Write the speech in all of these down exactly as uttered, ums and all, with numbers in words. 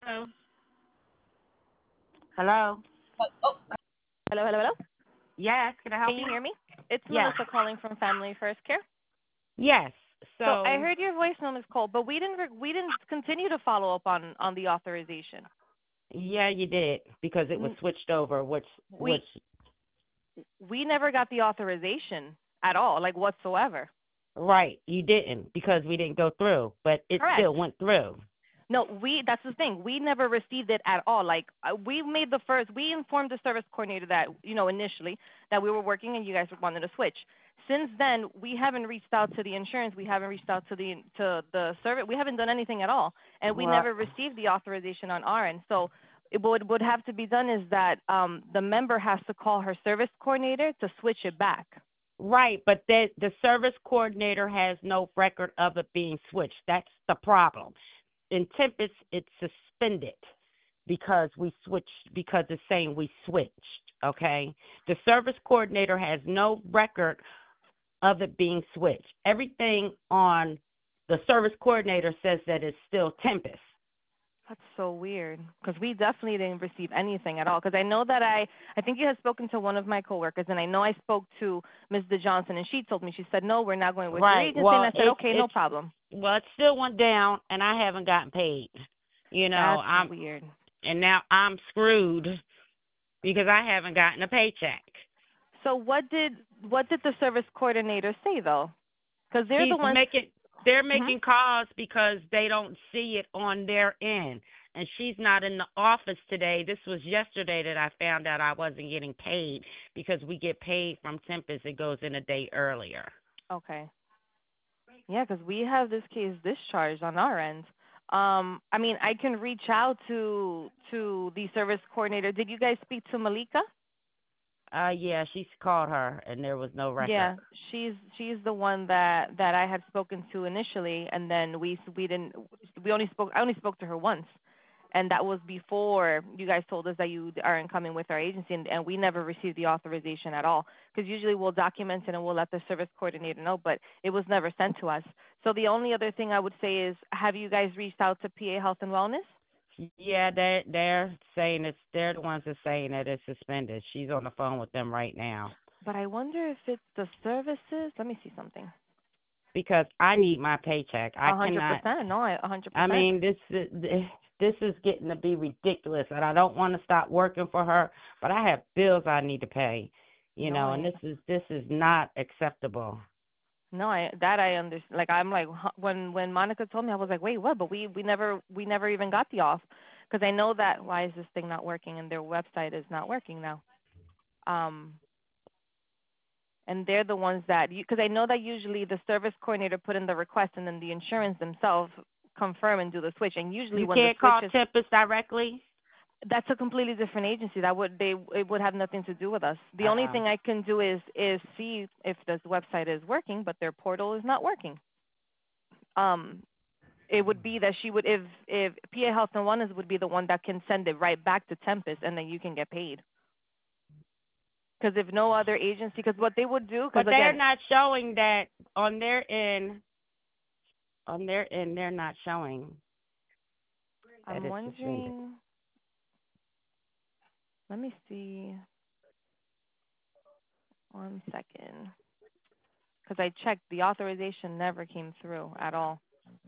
Hello? Oh, hello, hello, hello. Yes, can I help Can you you? hear me? It's Yes. Melissa calling from Family First Care. Yes. So I So, heard your voicemail, Miss Cole, but we didn't re- we didn't continue to follow up on on the authorization. yeah, you did because it was N- switched over, which, which, We we never got the authorization at all, like whatsoever. right, you didn't because we didn't go through, but it Correct. still went through. No, we that's the thing. We never received it at all. Like uh, we made the first we informed the service coordinator that, you know, initially that we were working and you guys wanted to switch. Since then, we haven't reached out to the insurance, we haven't reached out to the to the service. We haven't done anything at all, and we Well, never received the authorization on our end. So it, what would have to be done is that um the member has to call her service coordinator to switch it back. right, but the, the service coordinator has no record of it being switched. That's the problem. In Tempest, it's suspended because we switched, because it's saying we switched, okay? The service coordinator has no record of it being switched. Everything on the service coordinator says that it's still Tempest. That's so weird because we definitely didn't receive anything at all. Because I know that I, I think you had spoken to one of my coworkers, and I know I spoke to Miz DeJohnson, and she told me, she said, no, we're not going with your Right. agency, and Well, I said, it's okay, no it's problem. well, it still went down, and I haven't gotten paid. You know, That's I'm weird. and now I'm screwed because I haven't gotten a paycheck. So what did what did the service coordinator say though? Because they're She's the ones. making they're Mhm. making calls because they don't see it on their end. And she's not in the office today. This was yesterday that I found out I wasn't getting paid because we get paid from Tempest. It goes in a day earlier. Okay. Yeah, because we have this case discharged on our end. Um, I mean, I can reach out to to the service coordinator. Did you guys speak to Malika? Uh yeah, she's called her and there was no record. Yeah, she's she's the one that that I had spoken to initially, and then we we didn't we only spoke I only spoke to her once, and that was before you guys told us that you aren't coming with our agency, and, and we never received the authorization at all. Because usually we'll document it and we'll let the service coordinator know, but it was never sent to us. So the only other thing I would say is, have you guys reached out to P A Health and Wellness? Yeah, they they're saying it's they're the ones that saying that it's suspended. She's on the phone with them right now But I wonder if it's the services. Let me see something. because I need my paycheck. I A hundred cannot. percent. No, a hundred I percent. mean, this is this is getting to be ridiculous, and I don't want to stop working for her, but I have bills I need to pay, you No, know, and I this is this is not acceptable. No, I that I understand. Like I'm like huh, when when Monica told me, I was like, wait, what? But we we never we never even got the off because I know that why is this thing not working and their website is not working now. Um, and they're the ones that because I know that usually the service coordinator put in the request and then the insurance themselves confirm and do the switch. And usually You when the can't switch call is Tempest directly. that's a completely different agency. That would they it would have nothing to do with us. The only Uh, thing I can do is is see if this website is working, but their portal is not working. Um, it would be that she would if if P A Health and Wellness would be the one that can send it right back to Tempest and then you can get paid. Because if no other agency, because what they would do, but because they're again, not showing that on their end. On their end, they're not showing that I'm it's suspended. wondering. Let me see one second, because I checked, the authorization never came through at all.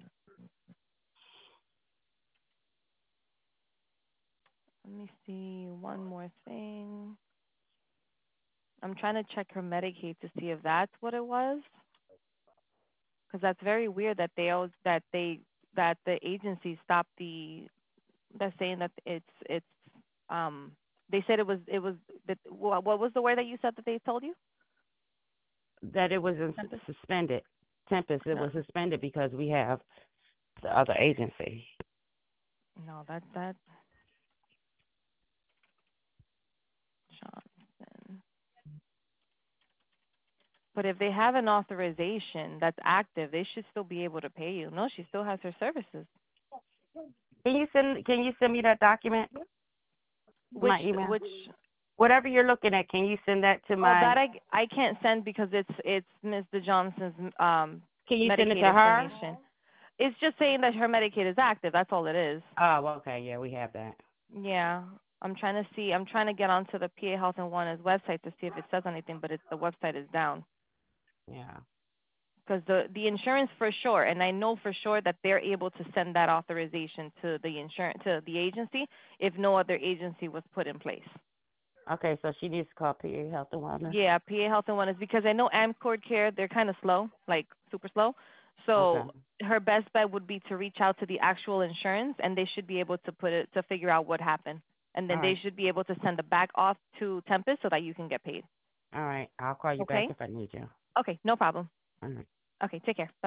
Let me see one more thing. I'm trying to check her Medicaid to see if that's what it was, because that's very weird that they always, that they that the agency stopped the that's saying that it's it's um they said it was it was that what what was the word that you said that they told you? That it was in- Tempest? suspended. Tempest, it No, was suspended because we have the other agency. no, that that Johnson. But if they have an authorization that's active, they should still be able to pay you. No, she still has her services. Can you send Can you send me that document to Which my email? which Whatever you're looking at, can you send that to oh my? that I I can't send because it's it's Mister Johnson's um Can you send it Medicaid to her? information. It's just saying that her Medicaid is active. That's all it is. Oh, okay. Yeah, we have that. Yeah. I'm trying to see. I'm trying to get onto the P A Health and Wellness website to see if it says anything, but it's the website is down. Yeah. Because the the insurance for sure, and I know for sure that they're able to send that authorization to the insurance to the agency if no other agency was put in place. Okay, so she needs to call P A Health and Wellness. Yeah, P A Health and Wellness, because I know AmCord Care, they're kind of slow, like super slow. Okay. So her best bet would be to reach out to the actual insurance, and they should be able to put it to figure out what happened, and then All they right. should be able to send it back off to Tempest so that you can get paid. All right. I'll call you back Okay? if I need you. Okay, no problem. All right. Okay, take care.